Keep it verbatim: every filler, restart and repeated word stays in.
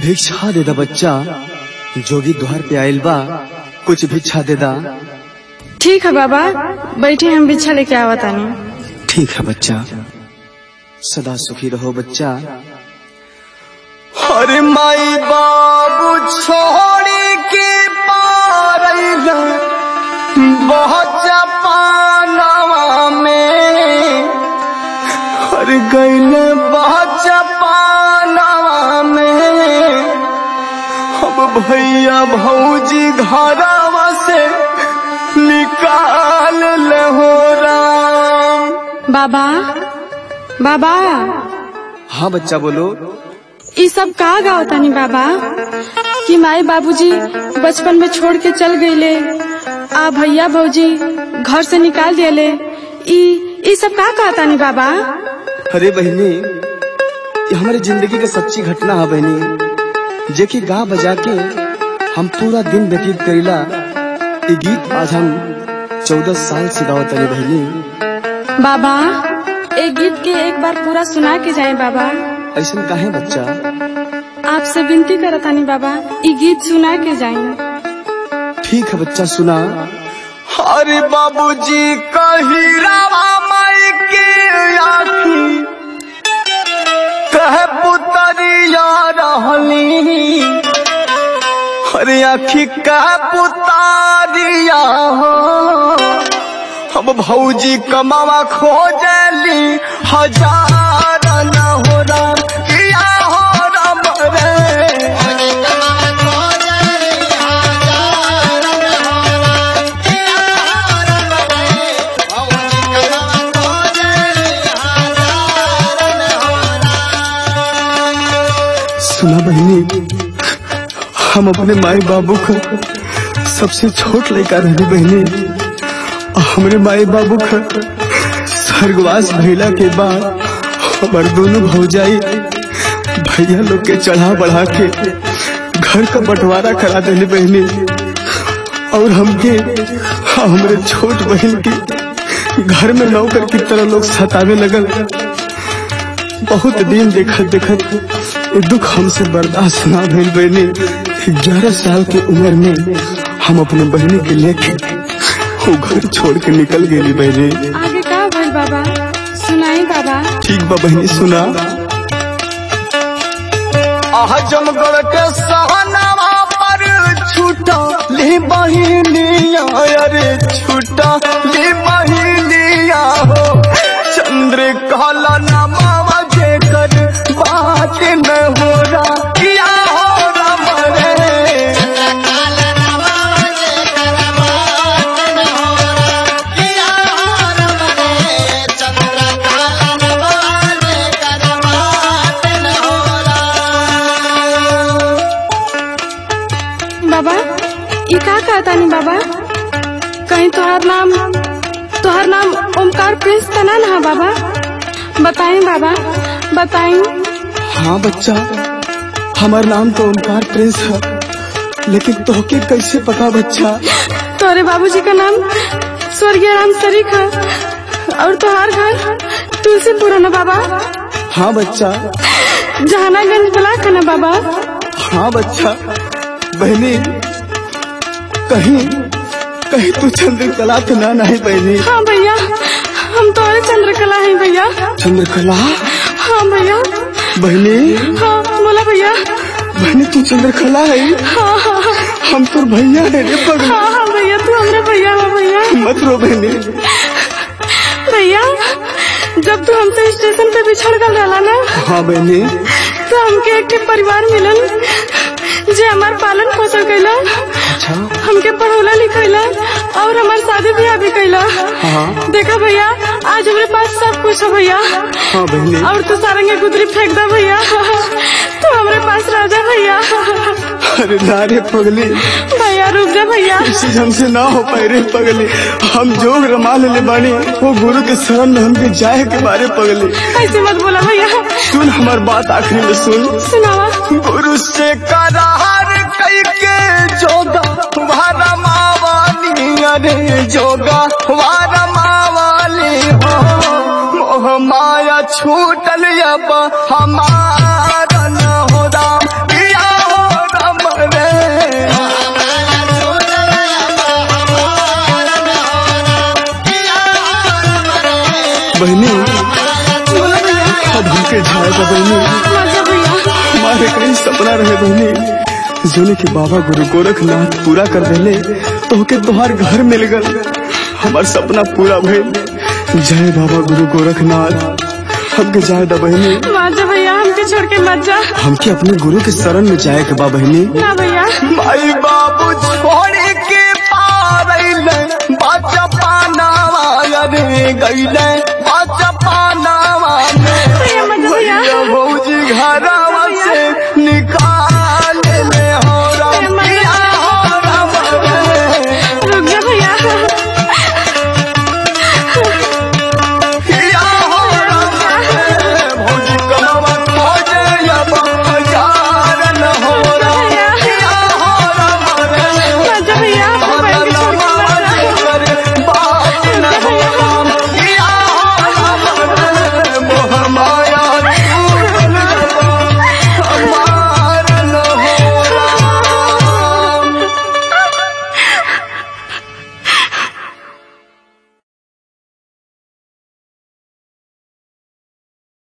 भिक्षा दे दा बच्चा, जोगी द्वार पे आइल बा, कुछ भिक्षा दे दा। ठीक है बाबा, बैठे हम भिक्षा लेके आवत आनी। ठीक है बच्चा, सदा सुखी रहो बच्चा। अरे माई बाबू छोड़ी के पार बहुत पानवा में, अरे गईले बहुत पानवा में, अब भैया भौजी घरवा से निकाल ले हो राम। बाबा बाबा। हाँ बच्चा बोलो। ये सब का गाओ तानी बाबा कि माई बाबूजी बचपन में छोड़ के चल गईले, आ भैया भौजी घर से निकाल दिले, ये सब का कहा तानी बाबा? अरे बहनी, ये हमारी जिंदगी का सच्ची घटना है बहनी, जे कि गा बजा के हम पूरा दिन व्यतीत करीला। ये गीत आज हम चौदह साल से गाओ तानी बहनी। बाबा एक गीत के एक बार पूरा सुना के जाए बाबा। ऐसा काहे बच्चा? आपसे विनती करतानी बाबा, ये गीत सुना के जाए। ठीक है बच्चा, सुना। अरे बाबूजी कहिरावा माई के आखी कहे पुतरिया रहली, अरे आखी कहे पुतारिया हो, अब भौजी कमावा खोजली हजार न हो राम, किया हो राम रे। सुना बहनी, हम अपने माई बाबू का सबसे छोट लड़का रही बहनी। हमारे माई बाबू का स्वर्गवास भइला के बाद हमारे दोनों भौजाई भैया लोग के चढ़ा बढ़ा के घर का बंटवारा करा देने बहनी, और हमके हमारे छोट बहन के घर में नौकर की तरह लोग सतावे लगल। बहुत दिन देखत देखत दुख हमसे बर्दाश्त ना भइल बहनी। ग्यारह साल की उम्र में हम अपने बहनी के लेके वो घर छोड़ के निकल गई बहनी। आगे का भइल बाबा, सुनाई बाबा। ठीक बा बहनी, सुना। आजमगढ़ के सहनावा पर छूटा ले बहिनिया, अरे छूटा ले बहिनिया हो, चंद्र काला नमावा जेकर बात न हो रहा, किया हो राम रे। बाबा ये का कहता नहीं बाबा, कहीं तुहार नाम तुहार नाम ओमकार प्रिंस का ना ना बाबा? बताएं बाबा, बताएं। हाँ बच्चा, हमारा नाम तो ओमकार प्रिंस है, लेकिन तोहके कैसे पता बच्चा? तोरे बाबूजी का नाम स्वर्गीय राम शरीक है, और तुहार घर तुलसीपुर है ना बाबा? हाँ बच्चा। जहानागंज ब्लॉक है ना बाबा? हाँ बच्चा। बहनी कहीं कहीं तू चंद्रकला तो ना नहीं बहनी? हाँ भैया, हम तो चंद्रकला हैं भैया। चंद्रकला? हाँ भैया। बहनी? हाँ बोला भैया। बहनी तू चंद्रकला है? हाँ हाँ। हम तो भैया है रे पगली। हाँ हाँ भैया, तू हमारे भैया हो भैया। मत रो बहनी। भैया जब तू हमसे स्टेशन पे बिछड़ गल रहा ना? हाँ बहनी। तो हमके एक परिवार मिलल जे हमार पालन पोषण कैला। अच्छा। हमके पढ़ौला लिखैला और हमार शादी ब्याह भी कैला। हाँ। देखा भैया, आज हमारे पास सब कुछ है भैया। हाँ बहनी। और तू सारंगे गुदरी फेंक दा भैया, तू हमारे पास राजा भैया। अरे ना रे पगली। भैया रुक जा भैया। इसी हमसे ना हो पाए रे पगली, हम जोग रमा ले बानी, वो गुरु के शरण में हमके जाए के बारे पगली। ऐसे मत बोला भैया। सुन हमार बात आखिरी में सुन। सुनावा। गुरु से करार कई के जोगा वारा मावाली, अरे जोगा वारा मावाली हो, मोह माया छूटल अब हमारा न हो राम। जा बहनी मजा भैया हमारे कहीं सपना रहे बहनी जोने के बाबा गुरु गोरखनाथ पूरा कर देले तो के तुहार घर मिल गल हमार सपना पूरा भइल। जय बाबा गुरु गोरखनाथ हमके जाए दा बहनी। मजा भैया हमके छोड़ के मत जा। हमके अपने गुरु के शरण में जाए के बा बहनी। ना भैया माई बाबू छोड़ के पारैले बाचा पानावा रे गईले बाचा पानावा भैया मजा भैया भौजी घरा